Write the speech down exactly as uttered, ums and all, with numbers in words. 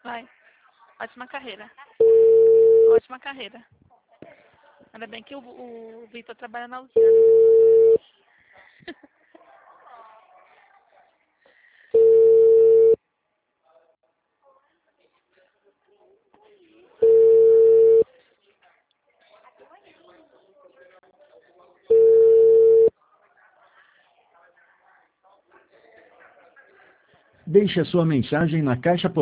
Vai. Ótima carreira. Ótima carreira. Ainda bem que o, o Vitor trabalha na usina. Deixe a sua mensagem na caixa postal.